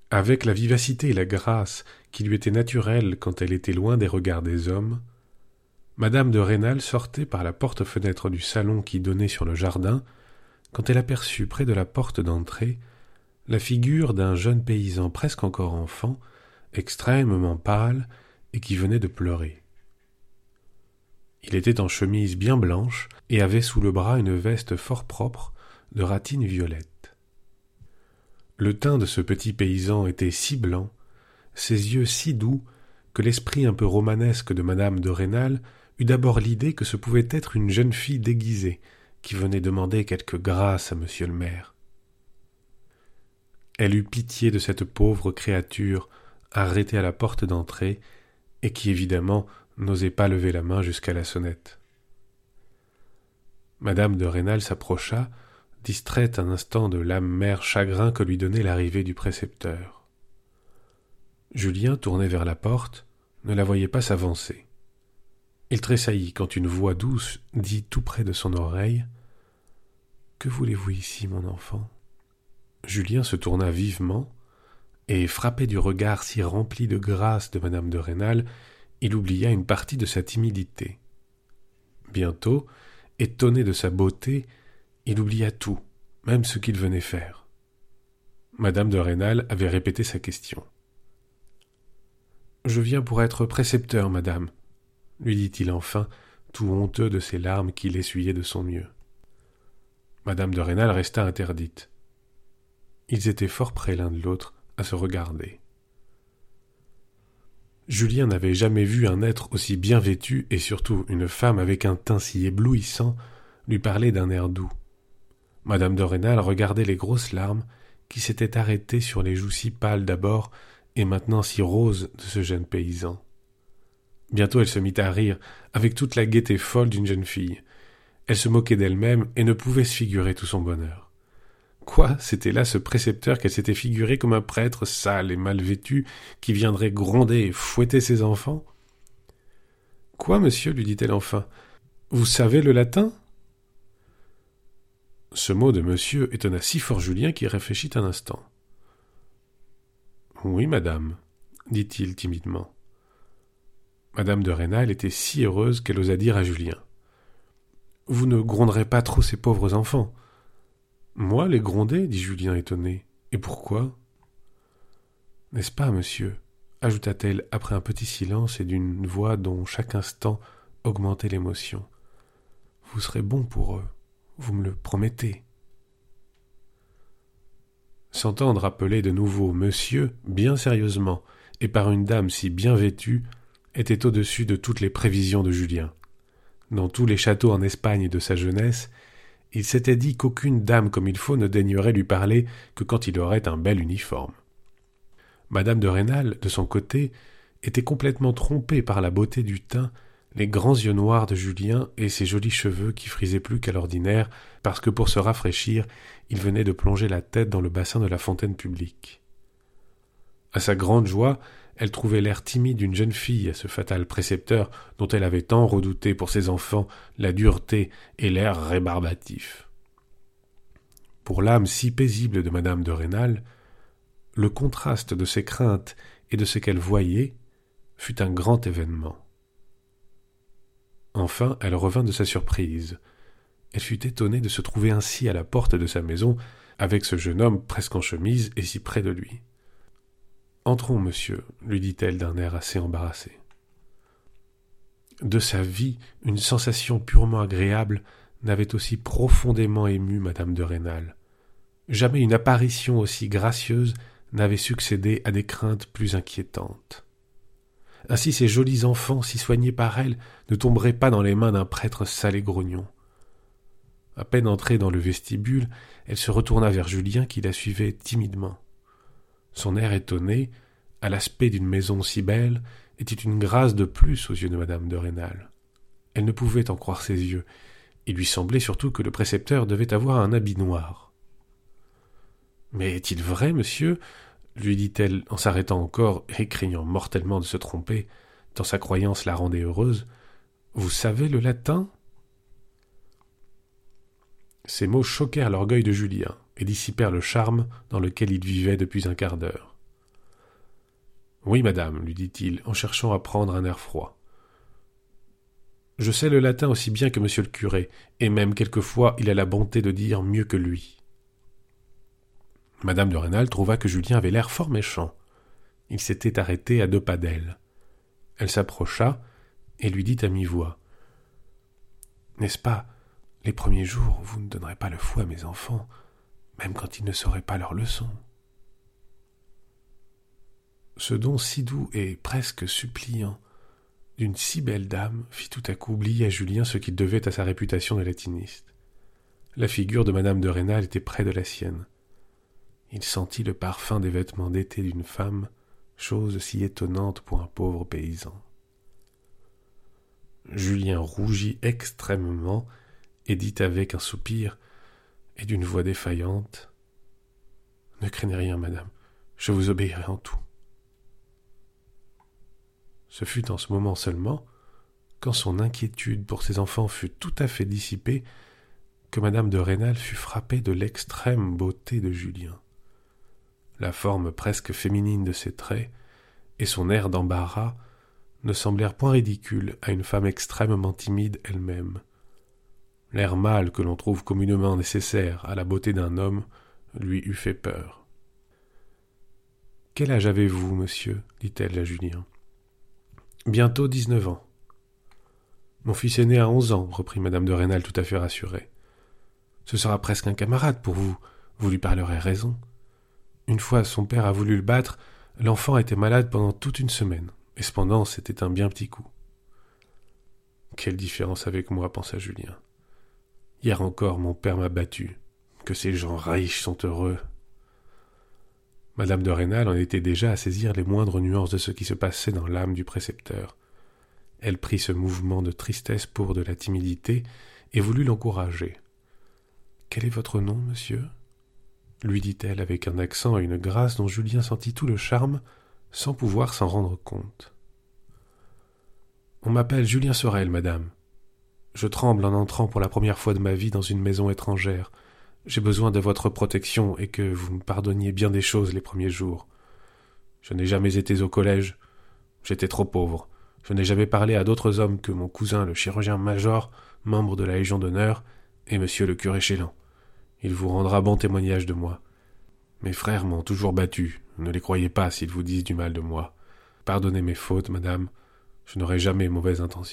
Avec la vivacité et la grâce qui lui étaient naturelles quand elle était loin des regards des hommes, madame de Rênal sortait par la porte-fenêtre du salon qui donnait sur le jardin, quand elle aperçut près de la porte d'entrée la figure d'un jeune paysan presque encore enfant, extrêmement pâle et qui venait de pleurer. Il était en chemise bien blanche et avait sous le bras une veste fort propre de ratine violette. Le teint de ce petit paysan était si blanc, ses yeux si doux, que l'esprit un peu romanesque de madame de Rênal eut d'abord l'idée que ce pouvait être une jeune fille déguisée qui venait demander quelque grâce à monsieur le maire. Elle eut pitié de cette pauvre créature arrêtée à la porte d'entrée et qui évidemment n'osait pas lever la main jusqu'à la sonnette. Madame de Rênal s'approcha, distraite un instant de l'amer chagrin que lui donnait l'arrivée du précepteur. Julien, tourné vers la porte, ne la voyait pas s'avancer. Il tressaillit quand une voix douce dit tout près de son oreille « Que voulez-vous ici, mon enfant ?» Julien se tourna vivement, et frappé du regard si rempli de grâce de madame de Rênal, il oublia une partie de sa timidité. Bientôt, étonné de sa beauté, il oublia tout, même ce qu'il venait faire. Madame de Rênal avait répété sa question. « Je viens pour être précepteur, madame, » lui dit-il enfin, tout honteux de ses larmes qu'il essuyait de son mieux. Madame de Rênal resta interdite. Ils étaient fort près l'un de l'autre à se regarder. Julien n'avait jamais vu un être aussi bien vêtu et surtout une femme avec un teint si éblouissant lui parler d'un air doux. Madame de Rênal regardait les grosses larmes qui s'étaient arrêtées sur les joues si pâles d'abord et maintenant si roses de ce jeune paysan. Bientôt elle se mit à rire avec toute la gaieté folle d'une jeune fille. Elle se moquait d'elle-même et ne pouvait se figurer tout son bonheur. Quoi, c'était là ce précepteur qu'elle s'était figuré comme un prêtre sale et mal vêtu qui viendrait gronder et fouetter ses enfants ? « Quoi, monsieur, lui dit-elle enfin, vous savez le latin ?» Ce mot de monsieur étonna si fort Julien qu'il réfléchit un instant. « Oui, madame, » dit-il timidement. Madame de Rênal était si heureuse qu'elle osa dire à Julien. « Vous ne gronderez pas trop ces pauvres enfants. » « Moi, les gronder, dit Julien étonné. Et pourquoi ? N'est-ce pas, monsieur, ajouta-t-elle après un petit silence et d'une voix dont chaque instant augmentait l'émotion. Vous serez bon pour eux, vous me le promettez. S'entendre appeler de nouveau monsieur, bien sérieusement, et par une dame si bien vêtue, était au-dessus de toutes les prévisions de Julien. Dans tous les châteaux en Espagne de sa jeunesse, il s'était dit qu'aucune dame comme il faut ne daignerait lui parler que quand il aurait un bel uniforme. Madame de Rênal, de son côté, était complètement trompée par la beauté du teint, les grands yeux noirs de Julien et ses jolis cheveux qui frisaient plus qu'à l'ordinaire parce que pour se rafraîchir, il venait de plonger la tête dans le bassin de la fontaine publique. À sa grande joie, elle trouvait l'air timide d'une jeune fille à ce fatal précepteur dont elle avait tant redouté pour ses enfants la dureté et l'air rébarbatif. Pour l'âme si paisible de madame de Rênal, le contraste de ses craintes et de ce qu'elle voyait fut un grand événement. Enfin, elle revint de sa surprise. Elle fut étonnée de se trouver ainsi à la porte de sa maison, avec ce jeune homme presque en chemise et si près de lui. « Entrons, monsieur, » lui dit-elle d'un air assez embarrassé. De sa vie, une sensation purement agréable n'avait aussi profondément ému madame de Rênal. Jamais une apparition aussi gracieuse n'avait succédé à des craintes plus inquiétantes. Ainsi ces jolis enfants, si soignés par elle, ne tomberaient pas dans les mains d'un prêtre sale et grognon. À peine entrée dans le vestibule, elle se retourna vers Julien qui la suivait timidement. Son air étonné, à l'aspect d'une maison si belle, était une grâce de plus aux yeux de madame de Rênal. Elle ne pouvait en croire ses yeux. Il lui semblait surtout que le précepteur devait avoir un habit noir. « Mais est-il vrai, monsieur ?» lui dit-elle en s'arrêtant encore et craignant mortellement de se tromper, tant sa croyance la rendait heureuse. « Vous savez le latin ?» Ces mots choquèrent l'orgueil de Julien et dissipèrent le charme dans lequel il vivait depuis un quart d'heure. Oui, madame, lui dit-il, en cherchant à prendre un air froid. Je sais le latin aussi bien que monsieur le curé, et même quelquefois il a la bonté de dire mieux que lui. Madame de Rênal trouva que Julien avait l'air fort méchant. Il s'était arrêté à 2 pas d'elle. Elle s'approcha et lui dit à mi-voix. « N'est-ce pas, les premiers jours, vous ne donnerez pas le fouet à mes enfants, même quand ils ne sauraient pas leur leçon. » Ce don si doux et presque suppliant d'une si belle dame fit tout à coup oublier à Julien ce qu'il devait à sa réputation de latiniste. La figure de madame de Rênal était près de la sienne. Il sentit le parfum des vêtements d'été d'une femme, chose si étonnante pour un pauvre paysan. Julien rougit extrêmement et dit avec un soupir et d'une voix défaillante « Ne craignez rien, madame, je vous obéirai en tout. » Ce fut en ce moment seulement, quand son inquiétude pour ses enfants fut tout à fait dissipée, que madame de Rênal fut frappée de l'extrême beauté de Julien. La forme presque féminine de ses traits et son air d'embarras ne semblèrent point ridicules à une femme extrêmement timide elle-même. L'air mâle que l'on trouve communément nécessaire à la beauté d'un homme lui eût fait peur. « Quel âge avez-vous, monsieur » dit-elle à Julien. « Bientôt 19 ans. »« Mon fils aîné a 11 ans, » reprit madame de Rênal tout à fait rassurée. « Ce sera presque un camarade pour vous, vous lui parlerez raison. Une fois son père a voulu le battre, l'enfant était malade pendant toute une semaine, et cependant c'était un bien petit coup. » Quelle différence avec moi, pensa Julien. Hier encore mon père m'a battu. Que ces gens riches sont heureux. Madame de Rênal en était déjà à saisir les moindres nuances de ce qui se passait dans l'âme du précepteur. Elle prit ce mouvement de tristesse pour de la timidité et voulut l'encourager. « Quel est votre nom, monsieur ?» lui dit-elle avec un accent et une grâce dont Julien sentit tout le charme sans pouvoir s'en rendre compte. « On m'appelle Julien Sorel, madame. Je tremble en entrant pour la première fois de ma vie dans une maison étrangère. J'ai besoin de votre protection et que vous me pardonniez bien des choses les premiers jours. Je n'ai jamais été au collège. J'étais trop pauvre. Je n'ai jamais parlé à d'autres hommes que mon cousin le chirurgien-major, membre de la Légion d'honneur, et monsieur le curé Chélan. Il vous rendra bon témoignage de moi. Mes frères m'ont toujours battu. Ne les croyez pas s'ils vous disent du mal de moi. Pardonnez mes fautes, madame. Je n'aurai jamais mauvaise intention. »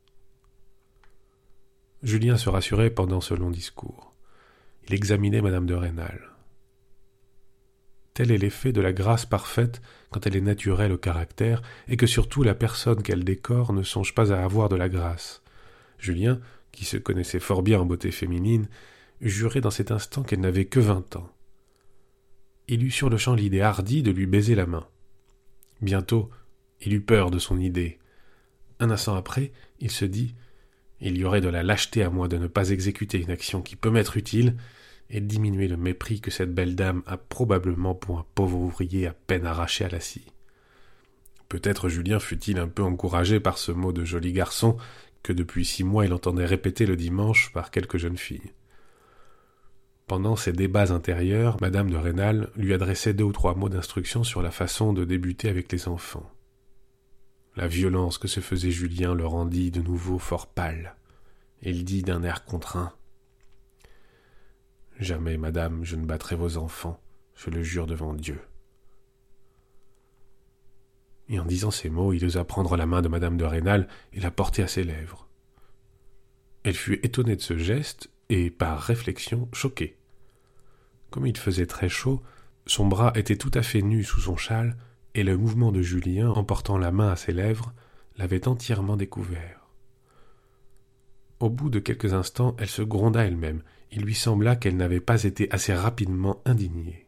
Julien se rassurait pendant ce long discours. Il examinait madame de Rênal. Tel est l'effet de la grâce parfaite quand elle est naturelle au caractère et que surtout la personne qu'elle décore ne songe pas à avoir de la grâce. Julien, qui se connaissait fort bien en beauté féminine, jurait dans cet instant qu'elle n'avait que 20 ans. Il eut sur-le-champ l'idée hardie de lui baiser la main. Bientôt, il eut peur de son idée. Un instant après, il se dit « Il y aurait de la lâcheté à moi de ne pas exécuter une action qui peut m'être utile et diminuer le mépris que cette belle dame a probablement pour un pauvre ouvrier à peine arraché à la scie. » Peut-être Julien fut-il un peu encouragé par ce mot de joli garçon que depuis 6 mois il entendait répéter le dimanche par quelques jeunes filles. Pendant ces débats intérieurs, madame de Rênal lui adressait 2 ou 3 mots d'instruction sur la façon de débuter avec les enfants. La violence que se faisait Julien le rendit de nouveau fort pâle. Il dit d'un air contraint « Jamais, madame, je ne battrai vos enfants, je le jure devant Dieu. » Et en disant ces mots, il osa prendre la main de madame de Rênal et la porter à ses lèvres. Elle fut étonnée de ce geste et, par réflexion, choquée. Comme il faisait très chaud, son bras était tout à fait nu sous son châle, et le mouvement de Julien, en portant la main à ses lèvres, l'avait entièrement découvert. Au bout de quelques instants, elle se gronda elle-même. Il lui sembla qu'elle n'avait pas été assez rapidement indignée.